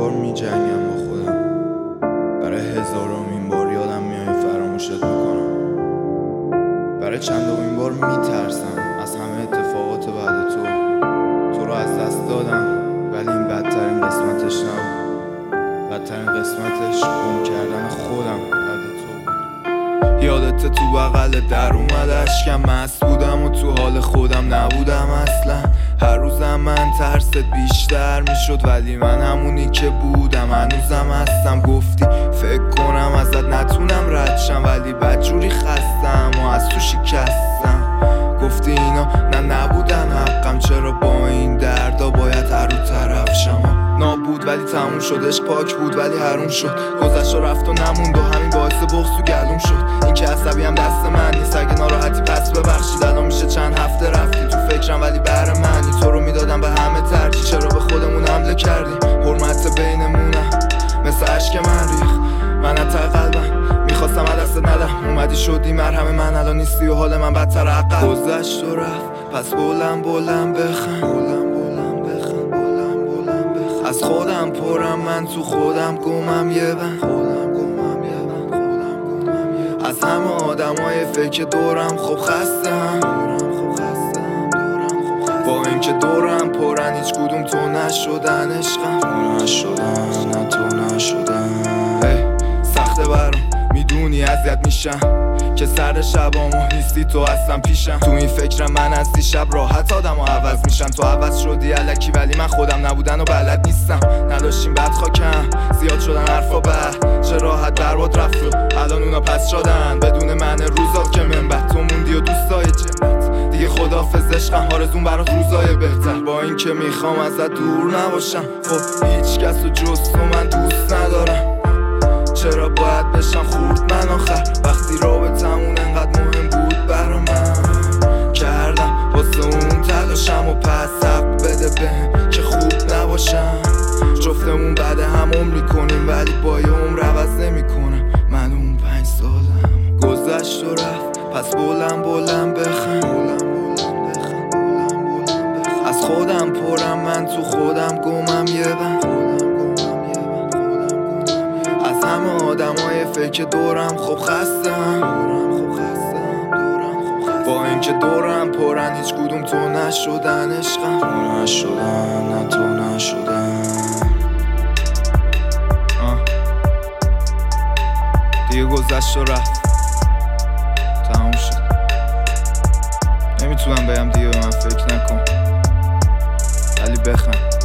بار میجنگم با خودم، برای هزارمین بار یادم میای فراموشت میکنم، برای چندمین بار میترسم از همه اتفاقات بعد تو رو از دست دادم، ولی این بدترین قسمتش نبود. بدترین قسمتش گم کردن خودم بعد تو بود. یادت تو بغل در اومد اشکم، مست بودم و تو حال خودم نبودم اصلا. هر روزم من ترست بیشتر میشد، ولی من همونی که بودم هنوزم هستم. گفتی فکر کنم ازت نتونم رد شم، ولی بدجوری خستم و از تو شکستم. گفتی اینا نبودن حقم، چرا با این دردا باید هر رو طرف شم. نابود ولی تموم شد، عشق پاک بود ولی حروم شد. گذشت و رفت و نموند و همین باعث بغض تو گلوم شد. این که عصبی هم دست من نیست، اگه ناراحتی پس ببخشید. الان میشه چند هفته رفتی تو فکرم ولی بهر منی. تو رو میدادم به همه ترجیح، چرا به خودمون حمله کردیم؟ حرمت بینمونم مثل عشق من ریخ. من حتی قلبم میخواستم دست ندم، اومدی شدی مرهم من، الان نیستی و حال من بدتر عقب. گذشت و رفت پس بلند بخند. از خودم پرم من تو خودم گمم یه بند. از همه آدمای فکر دورم خب خستم، با اینکه دورم پرن هیچ کدوم تو نشدن عشقم. تو نشدن نه تو نشدن. سخته برام میدونی اذیت میشم که سر شبامو نیستی تو اصلا پیشم. تو این فکرم من از دیشب راحت آدمو عوض میشن. تو عوض شدی الکی ولی من خودم نبودن و بلد نیستم. نداشتیم بد خاکم زیاد شدن حرفا بعد، چه راحت برباد رفت و الان اونا پس شدن. بدون من روزات که من بعد تو موندی و دوستای جنت دیگه خداحافظ عشقم، آرزون برات روزای بهتر. با این که میخوام ازت دور نباشم، خب هیچ کس و جز تو من دوست ندارم. چرا باید بشم خورد من آخر وقتی رابطمون انقدر مهم بود برا من؟ کردم واسه اون تلاشم و پس حق بده بهم که خوب نباشم. جفتمون بعد هم عمری کنیم ولی با یه عمر عوض نمی کنم. من اون 5 سالم گذشت و رفت پس بلند بخند. از خودم پرم من تو خودم گمم یه بند. از همه آدمای فکر دورم خب خستم، با اینکه دورم پرن هیچ کدوم تو نشدن عشقم. تو نشدن نه تو نشدن. دیگه گذشت و رفت تموم شد. نمیتونم بگم دیگه به من فکر نکن ولی بخند.